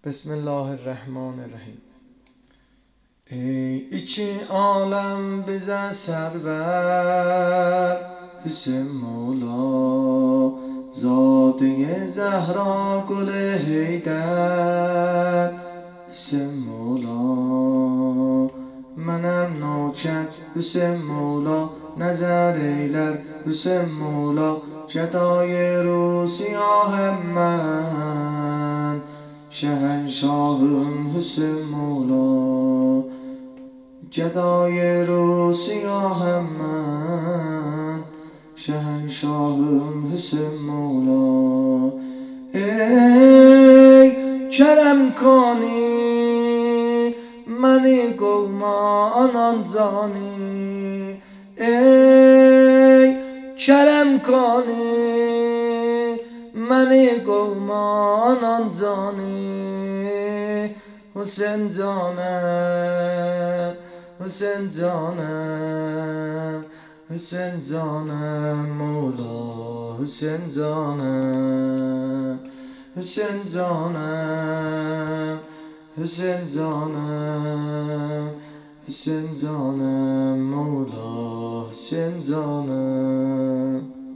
بسم الله الرحمن الرحیم. ای iki عالم bize server Hüseyin Mola Zade Zehra Gül Heydər Hüseyin Mola Mənəm noçər Hüseyin Mola Nəzər eylər Hüseyin Mola Gədای Rusiyahəm mən شهنشاهم حسین مولا گدای روسیاهم من شهنشاهم حسین مولا ای کرم کنی منی قوما آنان جانی ای کرم کنی منی قومان جانی حسین جانم حسین جانم حسین جانم مولا حسین جانم حسین جانم حسین جانم حسین جانم مولا حسین جانم